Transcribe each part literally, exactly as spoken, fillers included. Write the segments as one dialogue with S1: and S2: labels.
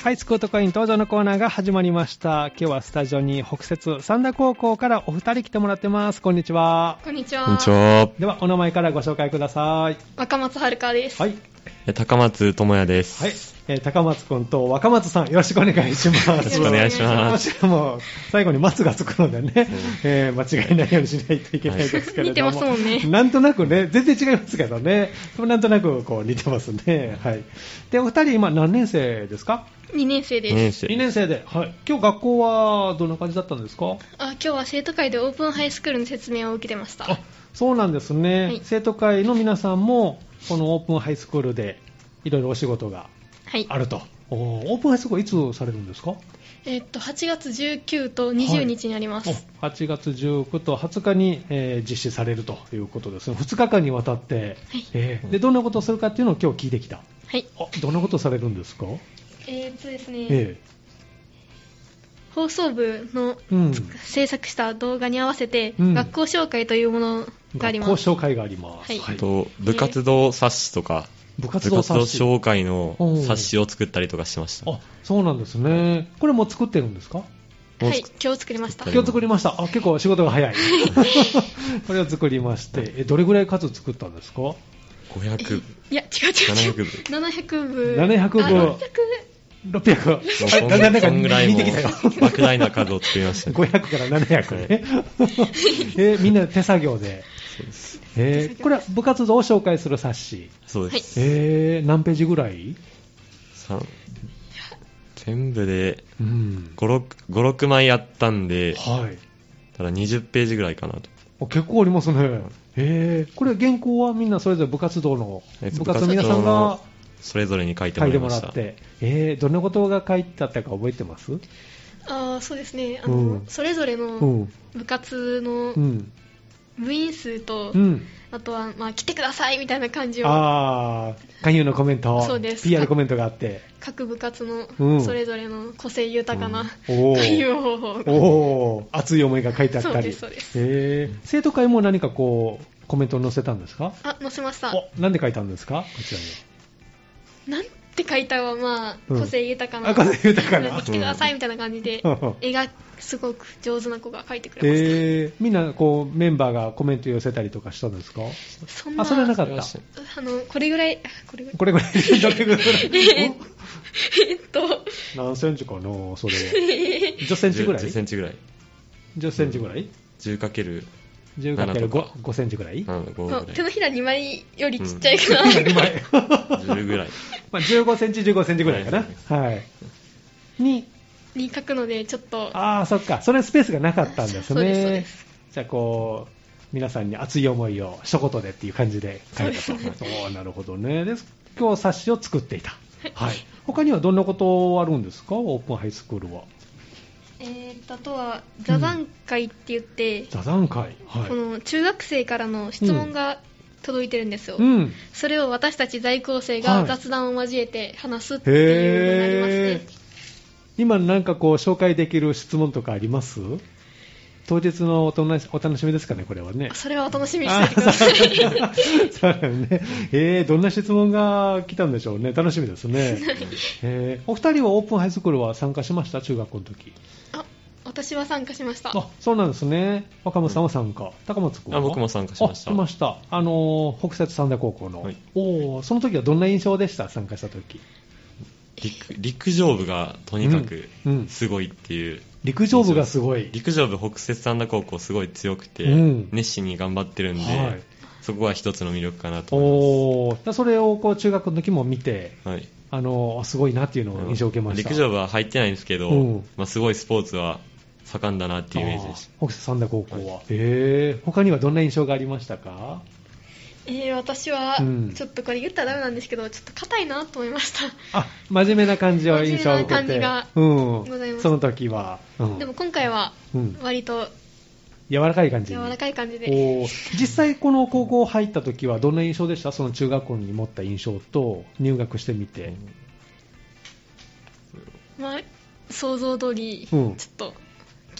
S1: はい、スクートコイン登場のコーナーが始まりました。今日はスタジオに北摂三田高校からお二人来てもらってます。こんにちは。
S2: こんにちは。
S3: こんにちは。
S1: ではお名前からご紹介ください。
S2: 若松遥香です。
S1: はい。
S3: 高松智也です。
S1: はい。えー、高松くんと若松さん、よろしくお願いします。よろ
S3: しくお願いします。
S1: もちろんもう最後に松がつくのでね、えー、間違いないようにしないといけないですけれども。
S2: 似てますもんね。
S1: なんとなくね、全然違いますけどね。なんとなくこう似てますね。はい。で、お二人今何年生ですか？
S2: にねん生です。
S3: にねん生。
S1: にねん生で、はい。今日学校はどんな感じだったんですか？
S2: あ、今日は生徒会でオープンハイスクールの説明を受けてました。
S1: あ、そうなんですね。はい、生徒会の皆さんもこのオープンハイスクールでいろいろお仕事があると。はい、オープンハイスクールいつされるんですか？
S2: えー、っとはちがつじゅうくにちとにじゅうにちにあります。
S1: はい、はちがつじゅうくとはつかに、えー、実施されるということですね。ふつかかんにわたって、はい、えー、でどんなことをするかっていうのを今日聞いてきた。
S2: はい。
S1: あ、どんなことをされるんですか？
S2: えー、っとですね、
S1: え
S2: ー、放送部の、うん、制作した動画に合わせて、うん、学校紹介というものがあります。
S1: 学校紹介があります。
S2: はい。はい、
S3: と部活動冊子とか、部活動紹介の冊子を作ったりとかしました。
S1: あ、そうなんですね。これも作ってるんですか？
S2: はい、今日作りました。
S1: 今日作りました。あ、結構仕事が早い。これを作りまして、え、どれぐらい数作ったんですか？
S3: ごひゃく。
S2: いや、違う違う違う。ななひゃくぶ。
S1: ななひゃくぶ。ろっぴゃく。ろっぴゃく。
S3: そんそんぐらいも莫大な数を作りました、ね。
S1: ごひゃくからななひゃくね。はい、え、みんな手作業で。
S3: そうです。
S1: えー、これは部活動を紹介する冊子。
S3: そうです。
S1: えー、何ページぐらい？
S3: さん全部でご、ろくまいあったんで、はい、ただにじゅっページぐらいかなと。
S1: 結構ありますね。えー、これ原稿はみんなそれぞれ部活動の部活の皆さんが
S3: それぞれに書いてもらいました。
S1: 書いてもらって、えー、どんなことが書いてあったか覚えてます？
S2: あ、そうですね、あの、うん、それぞれの部活の部員数と、うん、あとは、まあ、来てくださいみたいな感じを、
S1: あー、勧誘のコメント、
S2: そうです、
S1: ピーアール コメントがあって、
S2: 各部活のそれぞれの個性豊かな、うん、勧誘方法が、
S1: おー、熱い思いが書いてあったり、
S2: そうですそうです、
S1: えー、生徒会も何かこうコメントを載せたんですか？
S2: あ、載せました。
S1: お、なんで書いたんですか？こちらに。
S2: なんて書いたは、まあ、うん、個性豊かな、
S1: 個性豊かな
S2: 来てくださいみたいな感じで、うん、絵がすごく上手な子が書いてくれました。
S1: えー、みんなこうメンバーがコメント寄せたりとかしたんですか？
S2: そんな、
S1: あ、それはなかった。
S2: あの、これぐらい、これぐらい。
S1: これぐらい、どれぐらい
S2: えっと、
S1: 何センチかな、それは。じゅっセンチぐらい ?じゅっ
S3: センチぐらい。
S1: じゅっセンチぐらい、うん、
S3: じゅうかける
S1: じゅうかけるご、ごセンチぐらい、
S3: うん、ごぐらい。
S2: 手のひらにまいよりちっちゃいかな。
S1: うん、にまい。
S3: じゅうぐらい。
S1: まあ、じゅうごセンチ、じゅうごセンチぐらいかな。はい。に、
S2: に書くので、ちょっと。
S1: ああ、そっか。それスペースがなかったんですね。
S2: そうです、そうです。
S1: じゃあ、こう、皆さんに熱い思いを一言でっていう感じで書いたと。そうです。そう、なるほどね。です。今日冊子を作っていた。はい。他にはどんなことあるんですか？オープンハイスクールは。
S2: えー、あとは座談会って言って、うん、
S1: 座談会、はい、
S2: この中学生からの質問が届いてるんですよ、
S1: うん、
S2: それを私たち在校生が雑談を交えて話すっていうのになりますね。
S1: 今なんかこう紹介できる質問とかあります？当日のお楽しみですかね、これはね。
S2: それはお楽しみにしておいてください。
S1: そうだよね。えー、どんな質問が来たんでしょうね。楽しみですね。えー、お二人はオープンハイスクールは参加しました？中学校の時。
S2: あ、私は参加しました。
S1: あ、そうなんですね。若松さんは参加。うん、高松君は？
S3: あ、僕も参加しました。
S1: あ、しました。あのー、北摂三田高校の。はい、おー、その時はどんな印象でした？参加した時。
S3: 陸, 陸上部がとにかくすごいっていう、うんうん、
S1: 陸上部がすごい。
S3: 陸上部北摂三田高校すごい強くて、うん、熱心に頑張ってるんで、はい、そこは一つの魅力かなと思います。
S1: お、それをこう中学の時も見て、
S3: はい、
S1: あのすごいなっていうのを印象を受けました。
S3: 陸上部は入ってないんですけど、うん、まあ、すごいスポーツは盛んだなっていうイメージです。
S1: 北摂三田高校は、はい、えー、他にはどんな印象がありましたか？
S2: えー、私は、うん、ちょっとこれ言ったらダメなんですけど、ちょっと硬いなと思いました。
S1: あ、真面目な感じを印象を受けて、
S2: 真面目な感じがございます、
S1: うん、その時は、うん、
S2: でも今回は割と、うん、
S1: 柔らかい感じに。
S2: 柔らかい感じで。
S1: お、実際この高校入った時はどんな印象でした？その中学校に持った印象と入学してみて。
S2: まあ、想像通り、ちょっと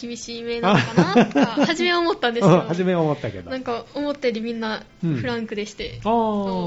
S2: 厳しめなのかなとか初めは思ったんですけど
S1: 初めは思ったけど
S2: なんか思ったよりみんなフランクでして、
S1: うん、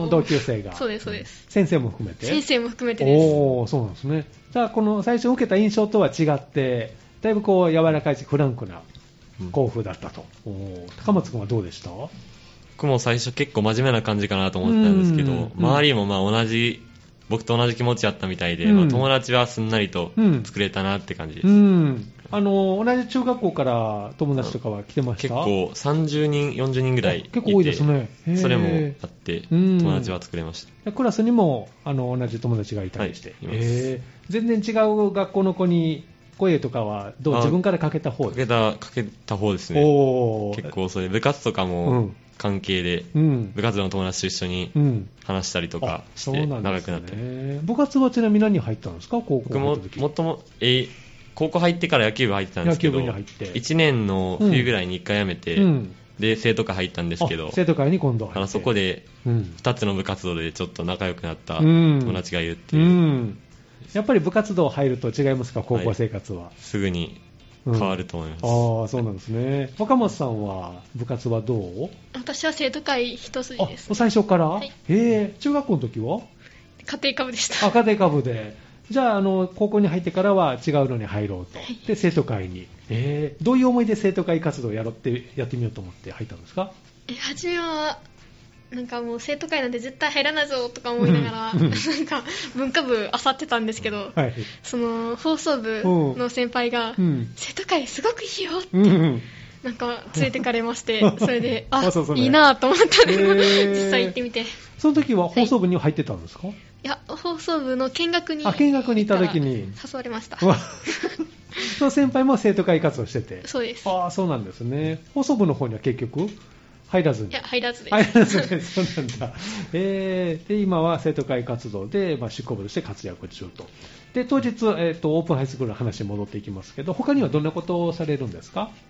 S1: あ同級生が
S2: そうですそうです、
S1: 先生も含めて
S2: 先生も含めてです。
S1: おそうなんですね。じゃあこの最初受けた印象とは違ってだいぶこう柔らかいしフランクな校風だったと、うん、お高松君はどうでした？
S3: 僕も最初結構真面目な感じかなと思ったんですけど、うん、周りもまあ同じ僕と同じ気持ちだったみたいで、うんまあ、友達はすんなりと作れたなって感じです、
S1: うんうん、あの同じ中学校から友達とかは来てました？
S3: 結構さんじゅうにんよんじゅうにんぐらいいて
S1: 結構多いですね。
S3: それもあって友達は作れました、
S1: うん、クラスにもあの同じ友達がいたりして、
S3: はい、います。
S1: 全然違う学校の子に声とかはどう自分からかけた方ですか？
S3: かけた、かけた方ですね。お結構それ部活とかも関係で、うん、部活動の友達と一緒に話したりとかして長くなって、うん
S1: ね、部活はちなみに何に入ったんですか？高校
S3: 僕ももっとも、えー、高校入ってから野球部入ってたんですけどいちねんの冬ぐらいにいっかい辞めて、うん、で生徒会入ったんですけど
S1: 生徒会に今度入って
S3: からそこでふたつの部活動でちょっと仲良くなった友達がいるっていう、うんうん
S1: やっぱり部活動入ると違いますか？高校生活は、はい、
S3: すぐに変わると思います、
S1: うん、ああそうなんですね。若松さんは部活はどう？
S2: 私は生徒会一筋です、ね、
S1: 最初から、はい、へえ中学校の時は
S2: 家庭科部でした。
S1: あ家庭科部でじゃあ、あの高校に入ってからは違うのに入ろうと、はい、で生徒会に、えー、どういう思いで生徒会活動をやろうってやってみようと思って入ったんですか？
S2: え初めはなんかもう生徒会なんて絶対入らないぞとか思いながら、うん、なんか文化部漁ってたんですけど、はい、その放送部の先輩が、うん、生徒会すごくいいよって、うん、なんか連れてかれましてそれであそうそう、ね、いいなと思ったので、えー、実際行ってみて。
S1: その時は放送部には入ってたんですか？はい、
S2: いや放送部の見学に
S1: あ見学に行った時に
S2: 誘われました
S1: その先輩も生徒会活動してて。
S2: そうです。
S1: あそうなんですね。放送部の方には結局入らずに。
S2: いや入らずです。
S1: 入らずでそうなんだ、えー、で今は生徒会活動で、まあ、執行部として活躍中と。で当日、えーと、オープンハイスクールの話に戻っていきますけど他にはどんなことをされるんですか？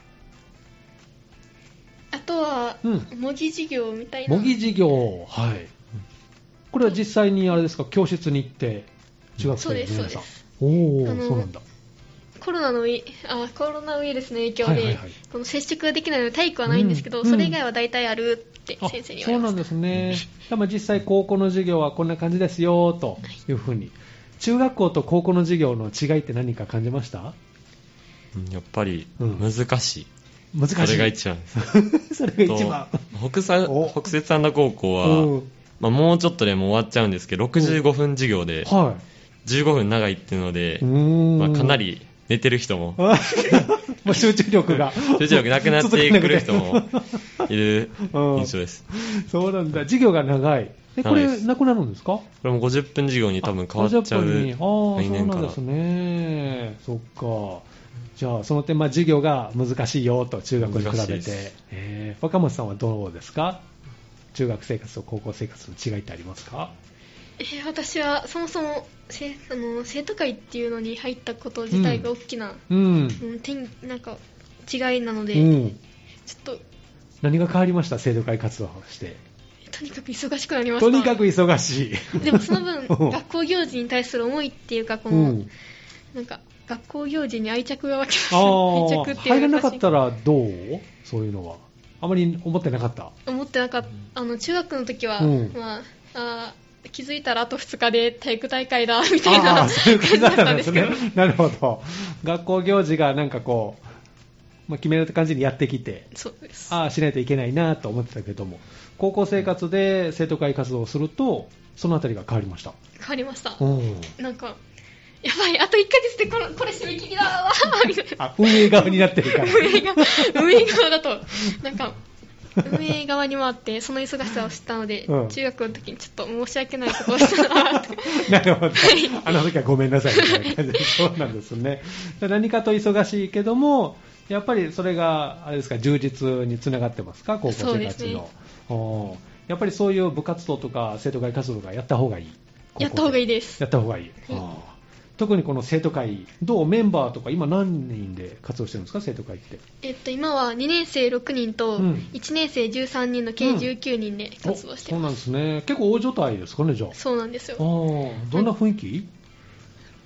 S2: あとは、うん、模擬授業みたいな。
S1: 模擬授業はい。これは実際にあれですか教室に行って中学生の皆さん。そうですそうです。おーそうなんだ。
S2: コロナのウイあコロナウイルスの影響で、はいはいはい、この接触ができないので体育はないんですけど、うん、それ以外は大体あるって先生に言われました。そうなんですね。
S1: でも実際高校の授業はこんな感じですよというふうに、はい、中学校と高校の授業の違いって何か感じました？
S3: やっぱり難しい、うん、
S1: 難しい。
S3: それが一番です
S1: それが一番
S3: 北さ北摂三田高校は、まあ、もうちょっとでもう終わっちゃうんですけどろくじゅうごふん授業でじゅうごふん長いっていうので、まあ、かなり寝てる人も
S1: もう集中力が
S3: 集中力なくなってくる人もいる印象です、
S1: うん、そうなんだ。授業が長い。えこれなくなるんですか？こ
S3: れもごじゅっぷん授業に多分変わっちゃう来年から。あ
S1: そうなんですね。そっか。じゃあその点、まあ、授業が難しいよと中学に比べて、えー、若松さんはどうですか？中学生活と高校生活の違いってありますか？
S2: えー、私はそもそもせあの生徒会っていうのに入ったこと自体が大きな、うんうん、なんか違いなので、うん、ちょっと
S1: 何が変わりました？生徒会活動をして
S2: とにかく忙しくなりました。
S1: とにかく忙しい。
S2: でもその分学校行事に対する思いっていうかこの、うん、なんか学校行事に愛着が湧きました。愛着っていう
S1: 入らなかったらどう？そういうのはあまり思ってなかった？
S2: 思ってなかった。あの中学の時は、うん、まああ気づいたらあとふつかで体育大会だみたいな感じだったんですけど。
S1: なるほど。学校行事がなんかこう、まあ、決められた感じにやってきて、
S2: そうです。
S1: ああしないといけないなと思ってたけども、高校生活で生徒会活動をするとそのあたりが変わりました。
S2: 変わりました。なんかやばいあといっかげつでこれこれ締め切りだわみたいな。
S1: あ運営側になってるから。
S2: 運営側運営側だとなんか。運営側にもあってその忙しさを知ったので、うん、中学の時にちょっと申し訳ないことをしたなって
S1: なるほど、はい、あの時はごめんなさいみたいな感じでそうなんですね。何かと忙しいけどもやっぱりそれがあれですか充実につながってますか？高校生活の。そうですね。やっぱりそういう部活動とか生徒会活動がやった方がいい？
S2: やった方がいいです。
S1: やった方がいい、はい。特にこの生徒会どうメンバーとか今何人で活動してるんですか？生徒会って、
S2: えっと、今はにねん生ろくにんといちねん生じゅうさんにんの計じゅうきゅうにんで活動しています、
S1: うん、そうなんですね。結構大所帯ですかね？じゃあ
S2: そうなんですよ。
S1: あどんな雰囲気？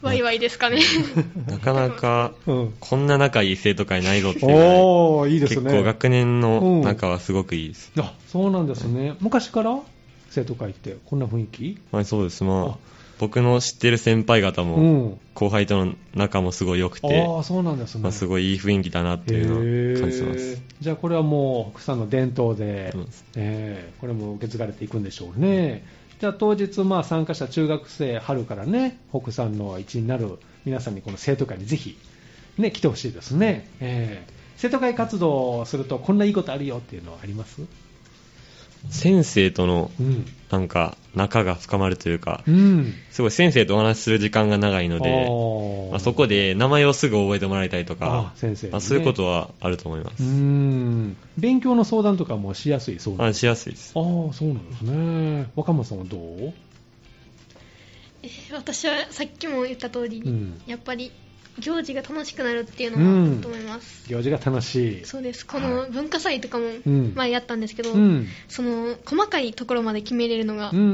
S2: ワイワイですかね。
S3: なかなかこんな仲いい生徒会ないぞっていうぐらい、おー、いいですね。結構学年の仲はすごくいいです。
S1: うん、あ、そうなんですね。昔から生徒会ってこんな雰囲気？
S3: はい、そうです。まあ僕の知ってる先輩方も後輩との仲もすごい良くて、
S1: うん、あ、そうなんですね。
S3: まあ、すごいいい雰囲気だなっていうのを感じてます。
S1: じゃあこれはもう北さんの伝統で、うん、えー、これも受け継がれていくんでしょうね。じゃあ当日、まあ、参加者中学生春からね、北さんの一員になる皆さんにこの生徒会にぜひ、ね、来てほしいですね、えー、生徒会活動をするとこんないいことあるよっていうのはあります？
S3: 先生とのなんか仲が深まるというか、
S1: うん、
S3: すごい先生とお話しする時間が長いので、まあ、そこで名前をすぐ覚えてもらいたいとか、
S1: あ、先生ね、
S3: まあ、そういうことはあると思います。
S1: うーん、勉強の相談とかもしやすいそうですか？
S3: あ、しやすいです。
S1: ああ、そうなんですね。若松さんはどう？
S2: えー、私はさっきも言った通り、うん、やっぱり行事が楽しくなるっていうのもあると思います、
S1: うん、行事が楽しい。
S2: そうです。この文化祭とかも前やったんですけど、
S1: うん、
S2: その細かいところまで決めれるのが、
S1: うん、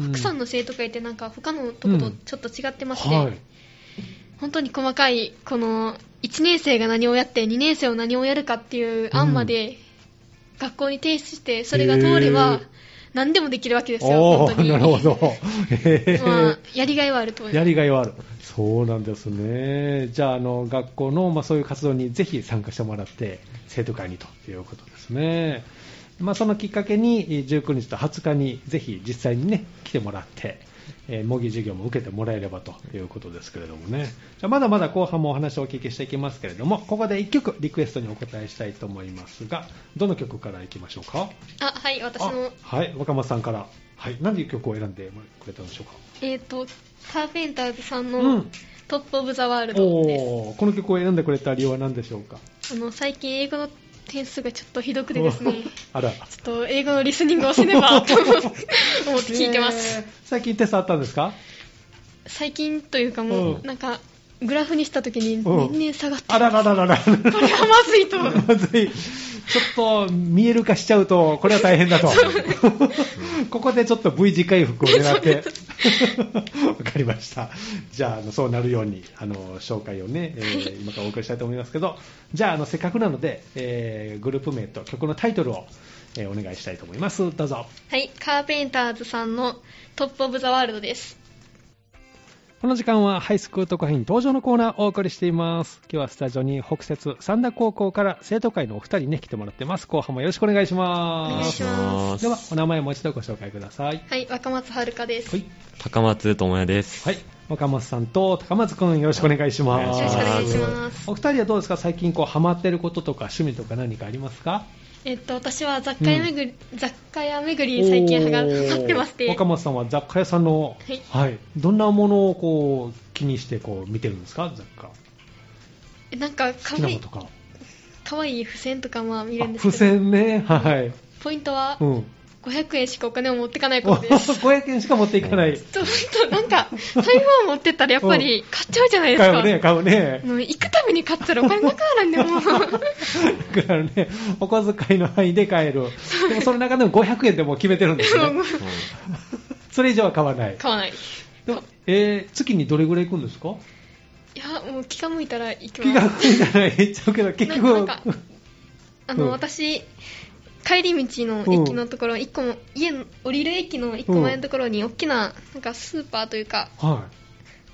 S2: 福さんの生徒会ってなんか他のところとちょっと違ってまして、
S1: うん、はい、
S2: 本当に細かいこのいちねん生が何をやってにねん生を何をやるかっていう案まで学校に提出して、それが通れば何でもできるわけですよ。本当に。
S1: なるほど。
S2: まあ、やりがいはあると思います。
S1: やりがいはある。そうなんですね。じゃあ、あの学校の、まあ、そういう活動にぜひ参加してもらって生徒会にということですね。まあ、そのきっかけにじゅうくにちとはつかにぜひ実際にね来てもらって、えー、模擬授業も受けてもらえればということですけれどもね。じゃあまだまだ後半もお話をお聞きしていきますけれども、ここでいっきょくリクエストにお答えしたいと思いますが、どの曲からいきましょうか？
S2: あ、はい、私の、
S1: はい、若松さんから、はい、何ていう曲を選んでくれたんでしょうか？
S2: えーとカーペンターズさんの、うん、トップオブザワールドです。
S1: お、この曲を選んでくれた理由は何でしょうか？
S2: あの最近英語の点数がちょっとひどくてですね
S1: あら、
S2: ちょっと英語のリスニングをせねばと思って聞いてます、
S1: えー、最近テストあったんですか？
S2: 最近というかもう、うん、なんかグラフにした時に年々下がって、うん、
S1: あららららら、これ
S2: はまずいと
S1: まずい、ちょっと見える化しちゃうとこれは大変だとここでちょっと V 字回復を狙ってわかりました。じゃあ、あのそうなるようにあの紹介をね、えー、今からお送りしたいと思いますけど、じゃあ、あのせっかくなので、えー、グループ名と曲のタイトルを、えー、お願いしたいと思います。どうぞ。
S2: はい、カーペンターズさんのトップオブザワールドです。
S1: この時間はハイスクール特派員登場のコーナーをお送りしています。今日はスタジオに北摂三田高校から生徒会のお二人ね来てもらってます。後半もよろしくお願いします。
S2: お願いします。
S1: ではお名前をもう一度ご紹介ください。
S2: はい、若松遥です。はい、
S3: 高松智也です。
S1: はい、若松さんと高松くんよろしくお願いします。
S2: よろしくお願いします。
S1: お二人はどうですか？最近こうハマってることとか趣味とか何かありますか？
S2: えっと、私は雑貨屋巡り、うん、雑貨屋巡りに最近ハマってまして。
S1: 若松さんは雑貨屋さんの、はいはい、どんなものをこう気にしてこう見てるんですか？雑貨。
S2: なんかかわいい、かわいい付箋とかまあ見るんですけど。
S1: 付箋ね、はい。
S2: ポイントは、うん、ごひゃくえんしかお金を持っていかないことです。
S1: ごひゃくえんしか持っていかない。
S2: ちょっとなんか財布を持ってったらやっぱり買っちゃうじゃないですか。
S1: 買うね、買うね。
S2: もう行くたびに買ったらお金なくなるんでもう。
S1: だからね、お小遣いの範囲で買える。でもその中でもごひゃくえんでも決めてるんですね。それ以上は買わない。
S2: 買わない。
S1: えー、月にどれぐらい行くんですか？
S2: いや、もう気が向いたら行きます。
S1: 気が向いたら行っちゃうけど結局
S2: なんかあの、うん、私帰り道の駅のところ、いっこも家の降りる駅のいっこまえのところに大きな、なんかスーパーというか、
S1: はい、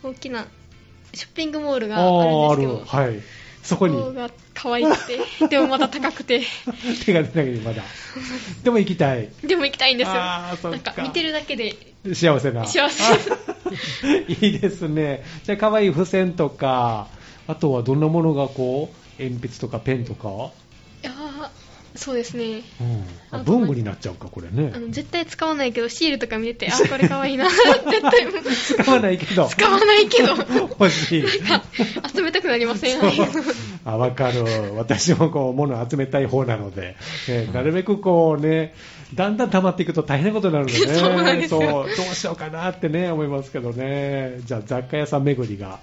S2: 大きなショッピングモールがあるんですけど、
S1: ある、はい、そこに
S2: そこが可愛くてでもまだ高くて
S1: 手が出ないけどまだでも行きたい
S2: でも行きたいんですよ。
S1: あ、そっか、
S2: なんか見てるだけで
S1: 幸せな
S2: 幸せ
S1: いいですね。じゃあ可愛い付箋とか、あとはどんなものがこう鉛筆とかペンとか。
S2: いやそうですね、
S1: うん、文具になっちゃうかこれね。
S2: あの絶対使わないけどシールとか見てて、あ、これかわいいな絶対
S1: 使わないけど
S2: 使わないけど
S1: 欲しい。
S2: なんか集めたくなりません？
S1: あ、分かる。私もこう物を集めたい方なので、えー、なるべくこうね、だんだん溜まっていくと大変なことになるのでね。
S2: そうなんですよ。
S1: そう、どうしようかなってね思いますけどね。じゃあ雑貨屋さん巡りが、はい、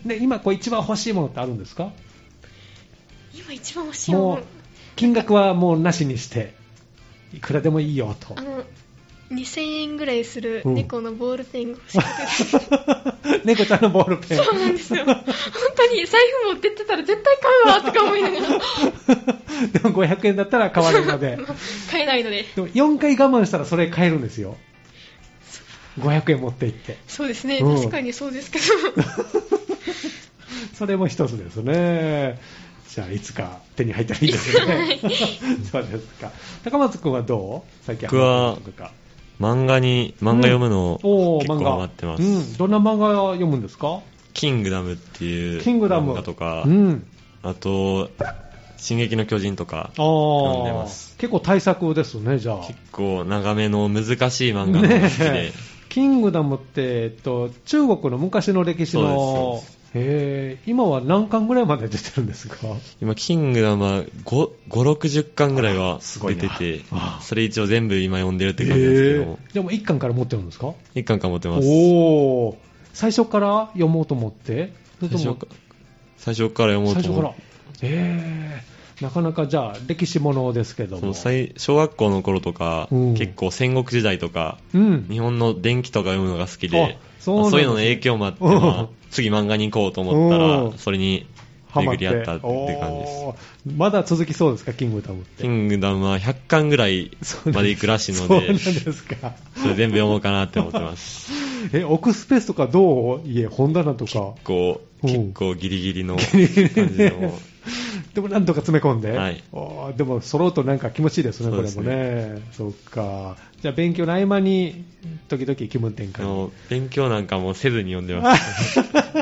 S1: で今こう一番欲しいものってあるんですか？
S2: 今一番欲しいもの、
S1: 金額はもうなしにしていくらでもいいよと。
S2: あのにせんえんぐらいする猫のボールペンが欲しくて、
S1: うん、猫ちゃんのボールペン。
S2: そうなんですよ。本当に財布持ってってたら絶対買うわとか思いながら。
S1: でもごひゃくえんだったら買わないので。
S2: 買えないので。
S1: でもよんかい我慢したらそれ買えるんですよ。ごひゃくえん持って行って。
S2: そうですね、うん、確かにそうですけど。
S1: それも一つですね。じゃあいつか手に入ったらいいですね。はい、そうですか。高松君はどう？最近
S3: 僕は漫画に漫画読むのを結構ハマってます、
S1: うんうん。どんな漫画読むんですか？
S3: キングダムっていう
S1: キングダム
S3: 漫画とか、うん、あと進撃の巨人とか読んでます。
S1: 結構大作ですね。じゃあ
S3: 結構長めの難しい漫画が好きで、ね、
S1: キングダムって、えっと、中国の昔の歴史のへー、今は何巻ぐらいまで出てるんですか？
S3: 今キングダムはご、ろくじゅっかんぐらいは出てて、それ一応全部今読んでるって感じですけども。
S1: でもいっかんから持ってるんですか？
S3: いっかんから持ってます。
S1: おー、最初から読もうと思って？
S3: 最初か最初から読もうと思って。最初から。
S1: へー。なかなかじゃあ歴史ものですけども、
S3: 小学校の頃とか、うん、結構戦国時代とか、うん、日本の伝記とか読むのが好きで、そう、まあ、そういうのの影響もあって、まあ、次漫画に行こうと思ったらそれに巡り合ったって感じです。
S1: まだ続きそうですか？キングダムって。
S3: キングダムはひゃっかんぐらいまで行くらしいので、
S1: そうなんですか。
S3: それ全部読もうかなって思ってます。
S1: え、置くスペースとかどう？家本棚とか
S3: 結構結構ギリギリの感じの
S1: でもなんとか詰め込んで、
S3: はい、
S1: おでも揃うとなんか気持ちいいですね、これもね。そうか。じゃあ勉強の合間に時々気分転換。
S3: 勉強なんかもせずに読んでます。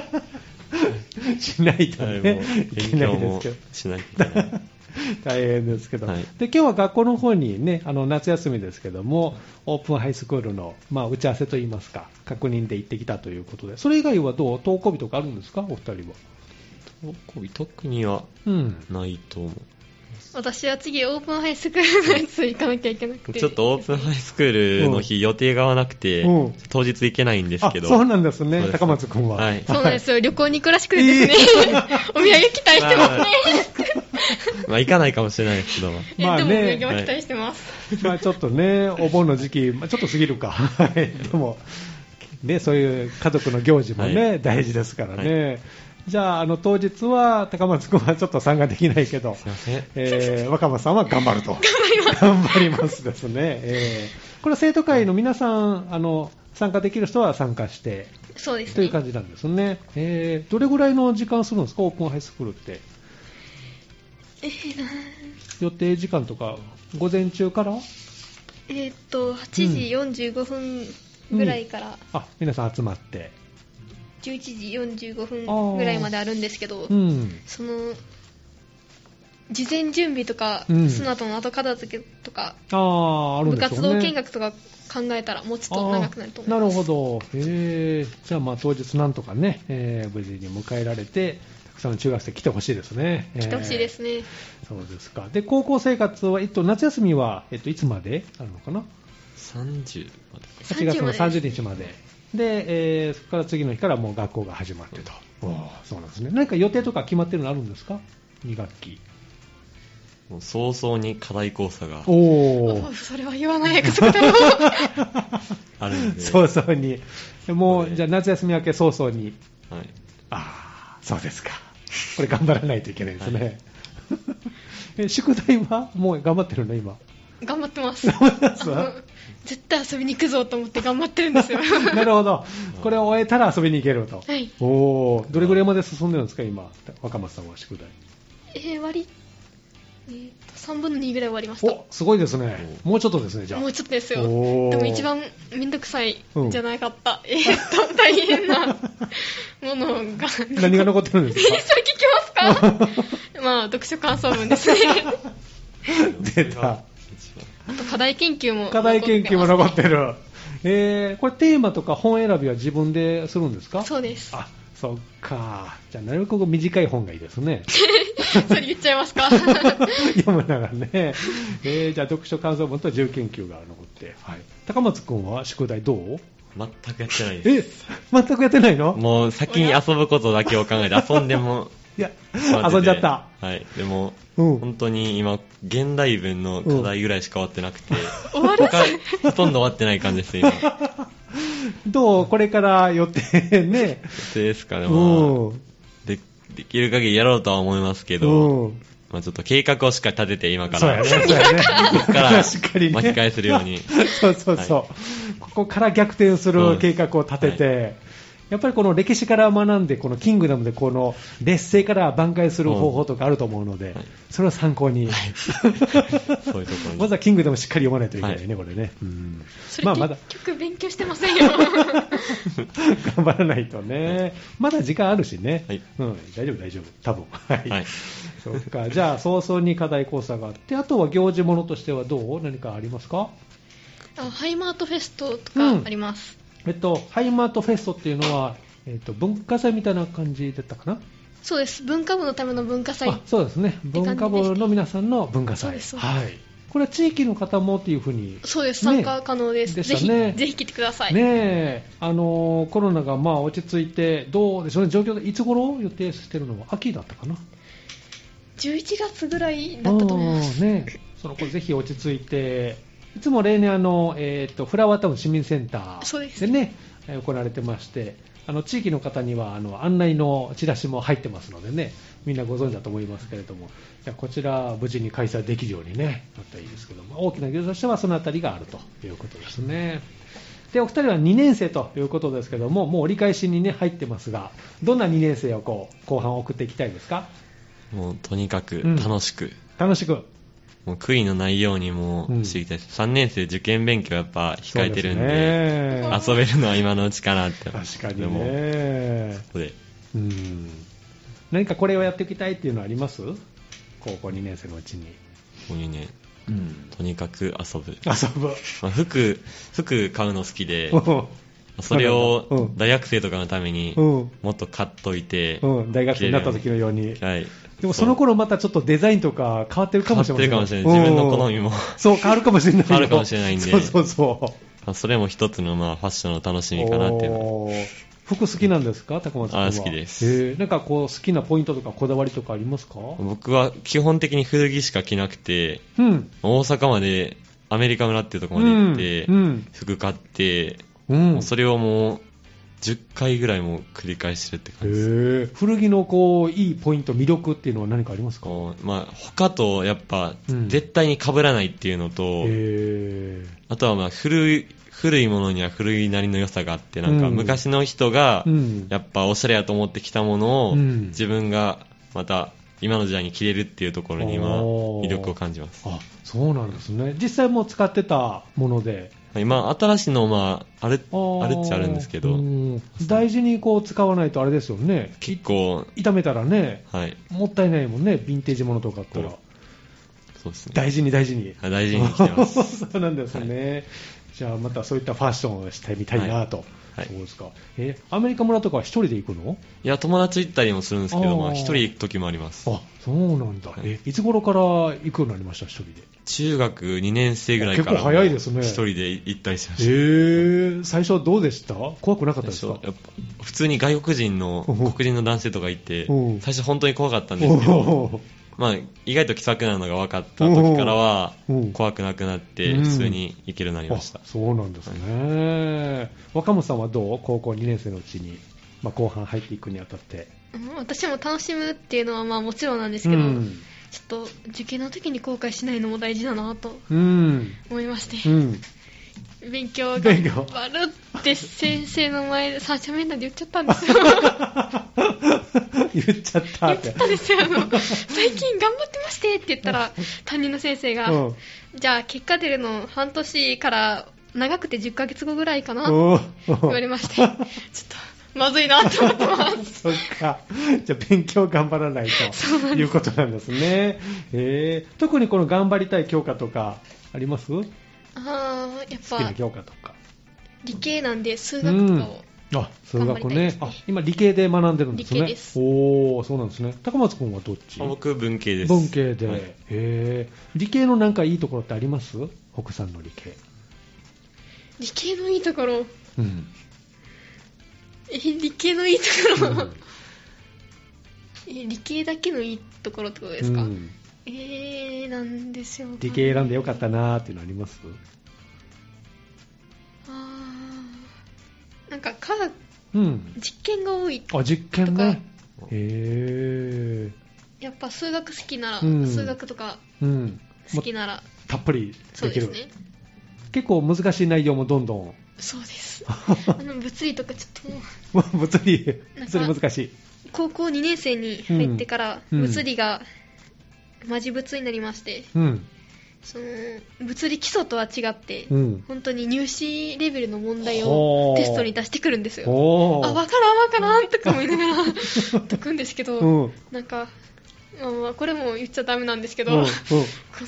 S1: しないとね、はい、もう
S3: 勉強もしないとね。
S1: 大変ですけど、
S3: はい、
S1: で今日は学校の方にね、あの夏休みですけども、オープンハイスクールの、まあ、打ち合わせといいますか、確認で行ってきたということで、それ以外はどう、登校日とかあるんですか、お二人は。
S3: 登校日特にはないと思う、うん、
S2: 私は次オープンハイスクールのやつ行かなきゃいけなくて、
S3: ちょっとオープンハイスクールの日、うん、予定が合わなくて、うん、当日行けないんですけど。
S1: そうなんですね、高松君は。
S2: はい、そうなんですよ、旅行に行くらしくてですね、お土産期待してますね。
S3: まあ行かないかもしれないですけど、
S2: まあね、でもお土産は期待してます。
S1: はい、まあちょっとね、お盆の時期、まあ、ちょっと過ぎるか。でも、ね、そういう家族の行事もね、はい、大事ですからね。はい、じゃあ、あの当日は高松君はちょっと参加できないけど、えー、若松さんは頑張ると。頑張りますですね。えー、これは生徒会の皆さん、あの参加できる人は参加して、
S2: そうですね、
S1: という感じなんですね。えー、どれぐらいの時間するんですか、オープンハイスクールって。
S2: えー、
S1: 予定時間とか、午前中から
S2: えー、っとはちじよんじゅうごふんぐらいから、うんうん、
S1: あ、皆さん集まって
S2: じゅういちじよんじゅうごふんぐらいまであるんですけど、うん、その事前準備とか、うん、その後の後片付けとか、
S1: ああるんでしょうね、
S2: 部活動見学とか考えたらもうちょっと長くなると思います。
S1: なるほど。へー、じゃあまあ当日なんとかね、えー、無事に迎えられて、たくさんの中学生来てほしいですね。
S2: 来てほしいですね、えー。
S1: そうですか。で高校生活は、えっと、夏休みは、えっと、いつまであるのかな。
S3: さんじゅうまで。
S1: はちがつのさんじゅうにちまで。で、えー、そこから次の日からもう学校が始まってと、うん、そうなんですね。何か予定とか決まってるのあるんですか、に学期。
S3: もう早々に課題講座が、
S2: おー、それは言わない約束だよ。
S3: あるんで、
S1: 早々に、もうじゃあ夏休み明け早々に、
S3: はい、
S1: ああ、そうですか、これ頑張らないといけないですね。はい、え宿題はもう頑張ってるの今。
S2: 頑張ってます。絶対遊びに行くぞと思って頑張ってるんですよ。
S1: なるほど。これを終えたら遊びに行けると。
S2: はい。
S1: おー、どれぐらいまで進んでるんですか今、若松さんは宿題。
S2: えー、割、えー、さんぶんのにぐらい終わりました。
S1: お、すごいですね。もうちょっとですね、じゃあ。
S2: もうちょっとですよ。でも一番めんどくさいじゃなかった。うん、えーっと、大変なものが。
S1: 何が残ってるんですか？
S2: えー、それ聞きますか？まあ、読書感想文ですね。
S1: 出た。
S2: あと課題研究も
S1: 課題研究も残ってる。えー、これテーマとか本選びは自分でするんですか？
S2: そうです。
S1: あ、そっか。じゃあなるべく短い本がいいですね。
S2: それ言っちゃいますか？
S1: 読むならね。えー、じゃあ読書感想文と自由研究が残って、はい。高松君は宿題どう？
S3: 全くやってないです。
S1: え、全くやってないの？
S3: もう先に遊ぶことだけを考えて遊んでも
S1: いや、遊んじゃった。
S3: はい。でも、うん、本当に今、現代文の課題ぐらいしか終わってなくて、
S2: 終わる
S3: ほとんど終わってない感じです、今。
S1: どうこれから予定ね。
S3: 予定ですかね、まあ、で、できる限りやろうとは思いますけど、まあ、ちょっと計画をしっかり立てて今から、
S1: そうやね、そうやね。
S3: ここから巻き返せるように。
S1: そうそうそう、はい。ここから逆転する計画を立てて、はい、やっぱりこの歴史から学んで、このキングダムでこの劣勢から挽回する方法とかあると思うので、はい、それを参考に、はい、そういうところにまずはキングダムしっかり読まないといけないね、はい、これね。うん、
S2: それ、まあ、まだ結局勉強してませんよ。
S1: 頑張らないとね、はい、まだ時間あるしね、はい、うん、大丈夫大丈夫、多分。はい。はい、そうか、じゃあ早々に課題講座があって、あとは行事ものとしてはどう？何かありますか？
S2: あ、ハイマートフェストとかあります。
S1: うん、えっと、ハイマートフェストっていうのは、えっと、文化祭みたいな感じだったかな？
S2: そうです。文化部のための文化祭。
S1: あ、そうですね。文化部の皆さんの文化祭。そうです。はい。これは地域の方もっていうふうに、ね、
S2: そうです。参加可能です。でしたね。ぜひ、ぜひ来てください。
S1: ねえ、あのコロナがまあ落ち着いて、どうでしょうね、状況でいつ頃予定してるのは秋だったかな？
S2: じゅういちがつぐらいだったと思います。
S1: ね、そのこれぜひ落ち着いて、いつも例年あの、えー、とフラワータウン市民センターでね、で行われてまして、あの地域の方にはあの案内のチラシも入ってますのでね、みんなご存知だと思いますけれども、じゃこちら無事に開催できるようにねなったらいいですけども、大きな行事としてはそのあたりがあるということですね。でお二人はにねん生ということですけども、もう折り返しに、ね、入ってますが、どんなにねん生をこう後半送っていきたいですか？
S3: もうとにかく楽しく、うん、
S1: 楽しく、
S3: もう悔いのないようにも知りたいです、うん、さんねん生受験勉強やっぱ控えてるん で, で遊べるのは今のうちかなって。
S1: 確かにね。
S3: そこで、
S1: うん、何かこれをやっていきたいっていうのはあります？高校にねん生のうちに。
S3: 高にねん、うん、とにかく遊ぶ
S1: 遊ぶ、
S3: まあ、服服買うの好きでそれを大学生とかのためにもっと買っといて、
S1: うんうん、大学生になった時のように、
S3: はい、
S1: でもその頃またちょっとデザインとか変わってるかもしれません。
S3: 変わってるかもしれない。自分の好みも
S1: そう変わるかもしれない。
S3: 変わるかもしれないんで、
S1: そうそうそう。
S3: それも一つのまあファッションの楽しみかなっていうの。
S1: 服好きなんですか、高松君は？
S3: あ、好きです。
S1: えー、なんかこう好きなポイントとかこだわりとかありますか？
S3: 僕は基本的に古着しか着なくて、うん、大阪までアメリカ村っていうところまで行って、うんうん、服買って、うん、もうそれをもうじゅっかいぐらいも繰り返してるって感じです。
S1: へー、古着のこういいポイント、魅力っていうのは何かありますか？
S3: まあ、他とやっぱ、うん、絶対に被らないっていうのと、
S1: へー、
S3: あとはまあ古い古いものには古いなりの良さがあって、なんか昔の人がやっぱおしゃれやと思ってきたものを自分がまた今の時代に着れるっていうところには魅力を感じます。
S1: あ、そうなんですね。実際もう使ってたもので、
S3: 今新しいのまああれあれっちゃあるんですけど、
S1: 大事にこう使わないとあれですよね。
S3: 結構
S1: 傷めたらね、
S3: はい、
S1: もったいないもんね。ヴィンテージものとかあったら。
S3: そうですね。
S1: 大事に大事に。
S3: 大事に着てます。
S1: そうなんですね。はい、じゃあまたそういったファッションをしてみたいなと。はい、そうですか。え、アメリカ村とかは一人で行くの？
S3: いや、友達行ったりもするんですけど、まあ一人行く時もあります。
S1: あ、そうなんだ。はい、え、いつ頃から行くようになりました、一人で？
S3: 中学にねん生ぐらいから。
S1: 結構早いですね。
S3: 一人で行ったりしました。
S1: へー、最初はどうでした？怖くなかったですか？
S3: やっぱ普通に外国人の黒人の男性とかいて、最初本当に怖かったんですけど、まあ、意外と気さくなのが分かった時からは怖くなくなって普通に行けるようになりました。
S1: うん、そうなんですね。はい、若本さんはどう？高校にねん生のうちに、まあ、後半入っていくにあたって。
S2: 私も楽しむっていうのはまあもちろんなんですけど、うん、ちょっと受験の時に後悔しないのも大事だなと思いまして、うん、勉強頑張るって先生の前で三者面談で言っちゃったんですよ。
S1: 言っちゃったって。
S2: 言っちゃったんですよ。あの最近頑張ってましてって言ったら担任の先生が、うん、じゃあ結果出るの半年から長くてじゅっかげつごぐらいかなって言われまして、ちょっとまずいなと思ってます。
S1: そっか。じゃあ勉強頑張らないということなんですね。えー、特にこの頑張りたい教科とかあります？
S2: あー、やっぱ
S1: 好きな教科とか。
S2: 理系なんで数学とかを、
S1: うん、あ、数学ね。あ、今理系で学んでるんですね。
S2: 理系です。
S1: おー、そうなんですね。高松君はどっち？
S3: 僕文系です。
S1: 文系で、はい、へー。理系のなんかいいところってあります？北さんの理系。
S2: 理系のいいところ。
S1: うん。
S2: え、理系のいいところ、うん、 え理系だけのいいところってことですか？うん、えー、なんでしょうか、ね、
S1: 理系選んでよかったなーっていうのあります？
S2: なんか科学、うん、実験が多いとか。
S1: あ、実験ね。へ
S2: ー。やっぱ数学好きなら、うん、数学とか好きなら、うん、
S1: たっぷりできる。
S2: そうですね。
S1: 結構難しい内容もどんどん。
S2: そうです。あの物理とかちょっ
S1: ともう物理物理難しい。
S2: 高校にねん生に入ってから、うん、物理がマジ物になりまして。うん、その物理基礎とは違って、うん、本当に入試レベルの問題をテストに出してくるんですよ。あ、わからんわからんとか思いながら解くんですけど、うん、なんか、まあ、これも言っちゃダメなんですけど、うんうん、この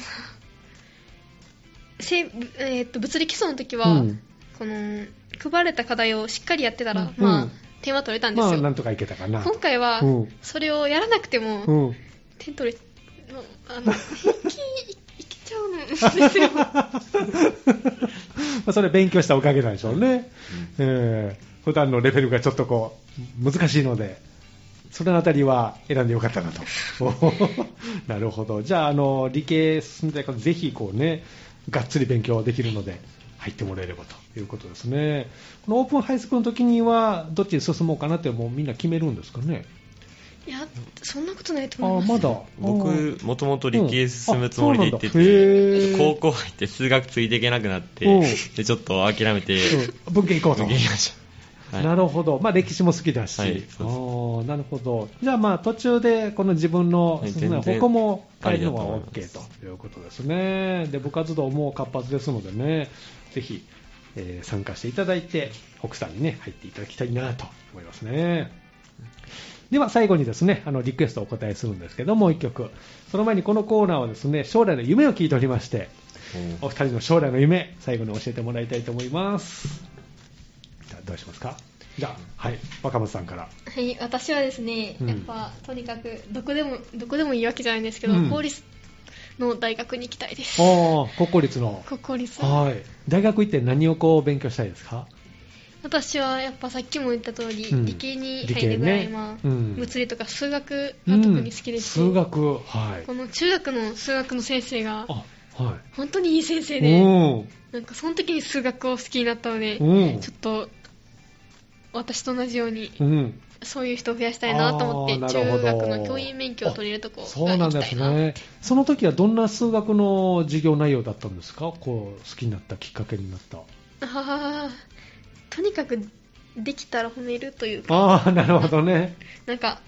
S2: せ、えー、っと物理基礎の時は、うん、この配られた課題をしっかりやってたら、うん、まあ点は取れたんですよ。
S1: まあ、なんとかいけたかな。
S2: 今回は、うん、それをやらなくても、うん、点取れあの平気ちゃうんですよ
S1: まあそれ勉強したおかげなんでしょうね、うんえー、普段のレベルがちょっとこう難しいのでそれのあたりは選んでよかったなとなるほど。じゃあ、あの理系進んでからぜひこうねがっつり勉強できるので入ってもらえればということですね。このオープンハイスクールの時にはどっちに進もうかなってもうみんな決めるんですかね？
S2: いや、そんなことないと思います。
S1: あ、まだ。
S3: 僕、もともと理系進むつもりで行ってて、うん、高校入って数学ついていけなくなって、うん、でちょっと諦めて、
S1: うん、文系行こうと。
S3: 文系行きました。はい、
S1: なるほど。まあ歴史も好きだし。はい、あ、なるほど。じゃあまあ途中でこの自分の、はい、ここも変えるのが OK ということですね。で、部活動も活発ですのでね、ぜひ、えー、参加していただいて、奥さんにね、入っていただきたいなと思いますね。では最後にですね、あのリクエストをお答えするんですけども、いっきょく。その前にこのコーナーはですね、将来の夢を聞いておりまして、お二人の将来の夢、最後に教えてもらいたいと思います。じゃあどうしますか？じゃあ、はい、若松さんから。
S2: はい、私はですね、うん、やっぱとにかくどこでもどこでもいいわけじゃないんですけど、うん、公立の大学に行きたいです。
S1: ああ、国公立の。
S2: 国公立。
S1: はい。大学行って何をこう勉強したいですか？
S2: 私はやっぱさっきも言った通り、うん、理系に入るぐらい、ね、まあうん、物理とか数学が特に好きですし、
S1: うん、数学、はい、
S2: この中学の数学の先生が、はい、本当にいい先生で、なんかその時に数学を好きになったので、ちょっと私と同じように、うん、そういう人を増やしたいなと思って中学の教員免許を取れるところが行きたいな。そうなんですね。
S1: その時はどんな数学の授業内容だったんですか？こう好きになったきっかけになった。
S2: あとにかくできたら褒めるというか。
S1: ああ、なるほどね。
S2: なんか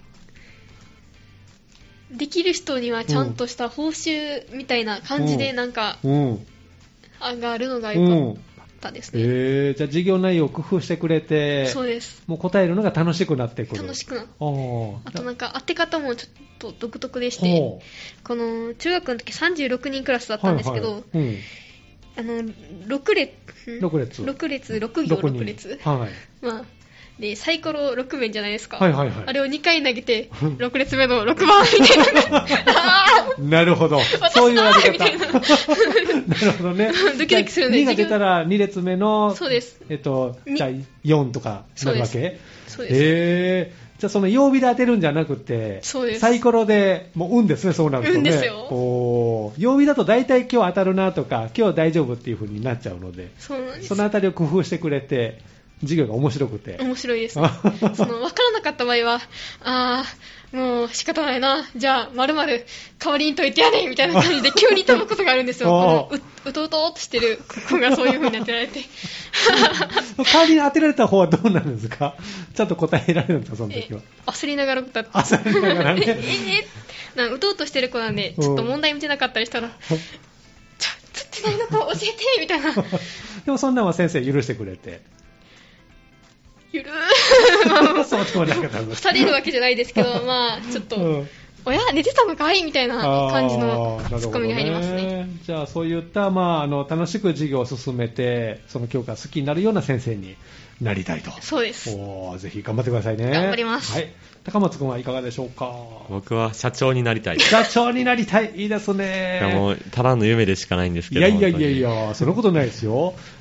S2: できる人にはちゃんとした報酬みたいな感じでなんか、うん、上がるのが良かったですね。うん、
S1: えー、じゃあ授業内容を工夫してくれて、
S2: そうです。
S1: もう答えるのが楽しくなってくる。
S2: 楽しくなって。あとなんか当て方もちょっと独特でして、この中学の時さんじゅうろくにんクラスだったんですけど、はいはい、うん、あのろく列
S1: ろく列
S2: ろく列ろく行ろく列、はい、まあでサイコロろく面じゃないですか、はいはいはい、あれをにかい投げてろく列目のろくばんみたいな
S1: なるほど、そういうやり方なるほどね。
S2: ドキドキするんで
S1: にが出たらに列目の、
S2: そうです、
S1: えっと、じゃあよんとかなるわけ。
S2: そうです。
S1: えーじゃあその曜日で当てるんじゃなくて、
S2: そうです、
S1: サイコロでもう運ですね。そうなるとね。
S2: 運ですよ。
S1: お曜日だと大体今日当たるなとか今日大丈夫っていう風になっちゃうので、
S2: そうなんです。
S1: そのあたりを工夫してくれて授業が面白くて
S2: 面白いです、ね、その分からなかった場合はあーもう仕方ないな、じゃあ〇〇代わりに解いてやれみたいな感じで急に飛ぶことがあるんですよ。この う, うとうとっとしてる子がそういう風に当てられて
S1: 代わりに当てられた方はどうなるんですか？ちゃんと答えられるんですか？その時は
S2: 焦りながら答えて
S1: 焦りながらねえ
S2: えなんかうとうとしてる子なんでちょっと問題見てなかったりしたらちょっとってないのか教えてみたいな
S1: でもそんなのは先生許してくれて
S2: ゆる
S1: ーそうでもなかったんです。
S2: されるわけじゃないですけど、まあちょっと、うん、親寝てたのかいみたいな感じのツッコミが入りますね。
S1: じゃあそういった、まあ、あの楽しく授業を進めてその教科好きになるような先生になりたいと。
S2: そうです。
S1: おぜひ頑張ってくださいね。
S2: 頑張ります。
S1: はい。高松君はいかがでしょうか？
S3: 僕は社長になりたい。
S1: 社長になりたい。いいですね。
S3: いやもうただの夢でしかないんですけど。
S1: いやいやいやいや、そんなことないですよ。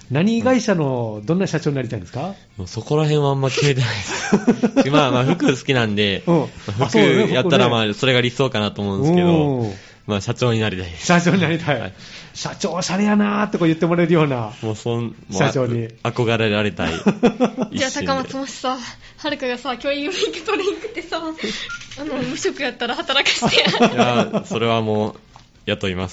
S1: 何会社のどんな社長になりたいんですか？
S3: もうそこら辺はあんま決めてないです。まあまあ服好きなんで、うん、服やったらまあそれが理想かなと思うんですけど、まあ社長になりたいです。
S1: 社長になりたい。はい、社長おしゃれやなーってこう言ってもらえるような。
S3: もうそん、
S1: 社長に。
S3: 憧れられたい。
S2: じゃあ高松もしさ、はるかがさ、教員免許取りに行ってさ、あの、無職やったら働かしてや。
S3: いや、それはもう、雇います。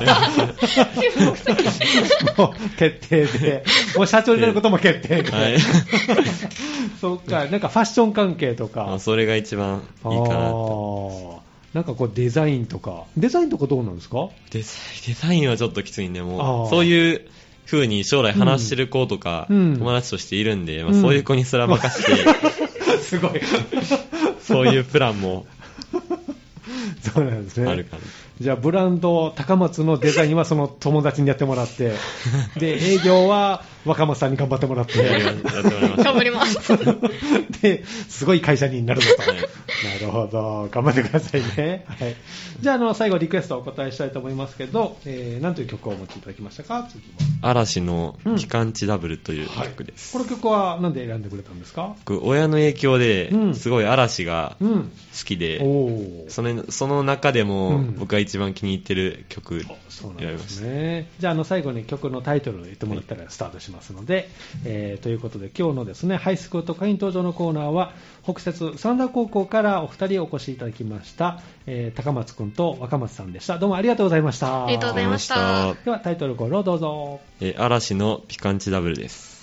S1: もう決定で、もう社長になることも決定で。はい、そっか、なんかファッション関係とか。
S3: それが一番いいかなと。
S1: なんかこうデザインとか、デザインとかどうなんですか？
S3: デザイン、デザインはちょっときついんで、もうそういう風に将来話してる子とか、うん、友達としているんで、まあ、そういう子にすら任せて、
S1: うん、すごい。
S3: そういうプランも
S1: そうなんですね。
S3: あるかな。
S1: じゃあブランド高松のデザインはその友達にやってもらって、で営業は若松さんに頑張ってもらって、やってもらいます。
S2: 頑張ります。
S1: ですごい会社になるぞと。なるほど、頑張ってくださいね。はい。じゃああの最後リクエストをお答えしたいと思いますけど、えー、何という曲をお持ちいただきましたか？次
S3: は嵐のピカンチダブルという曲です。
S1: うんはい、この曲は何で選んでくれたんですか？
S3: 僕親の影響ですごい嵐が好きで、
S1: うん、
S3: そのその中でも僕が一番気に入ってる曲選びました。
S1: そうなんですね。じゃあ、あの最後に曲のタイトルを言ってもらったらスタートしますので、はい、えー、ということで今日のですねハイスクール特派員登場のコーナーは北摂三田高校からお二人お越しいただきました、えー、高松くんと若松さんでした。どうもありがとうございました。
S2: ありがとうございました。
S1: ではタイトルコールをどうぞ。
S3: えー、嵐のピカンチダブルです。